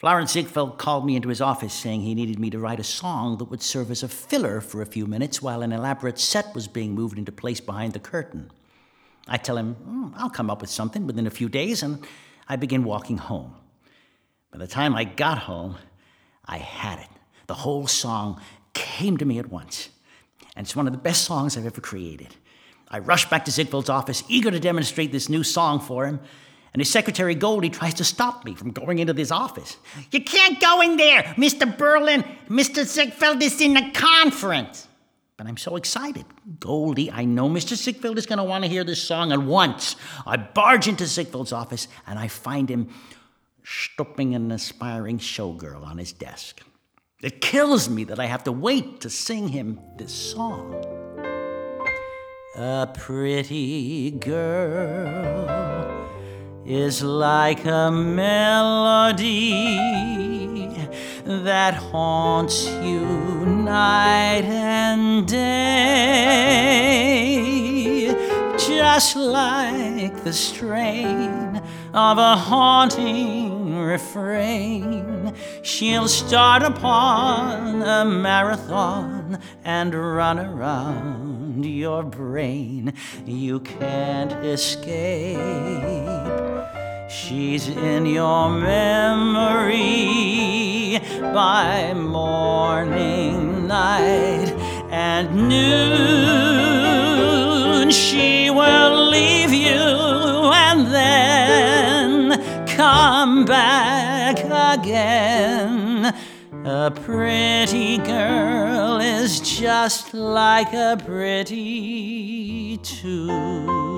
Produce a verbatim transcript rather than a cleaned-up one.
Lawrence Ziegfeld called me into his office saying he needed me to write a song that would serve as a filler for a few minutes while an elaborate set was being moved into place behind the curtain. I tell him, mm, I'll come up with something within a few days, and I begin walking home. By the time I got home, I had it. The whole song came to me at once, and it's one of the best songs I've ever created. I rush back to Ziegfeld's office, eager to demonstrate this new song for him, and his secretary Goldie tries to stop me from going into this office. "You can't go in there, Mister Berlin. Mister Ziegfeld is in a conference." But I'm so excited. "Goldie, I know Mister Ziegfeld is going to want to hear this song at once." I barge into Ziegfeld's office, and I find him stooping an aspiring showgirl on his desk. It kills me that I have to wait to sing him this song. A pretty girl is like a melody that haunts you night and day, just like the strain of a haunting refrain. She'll start upon a marathon and run around your brain. You can't escape. She's in your memory by morning, night, and noon. She will leave you and then come back again. A pretty girl is just like a pretty tune.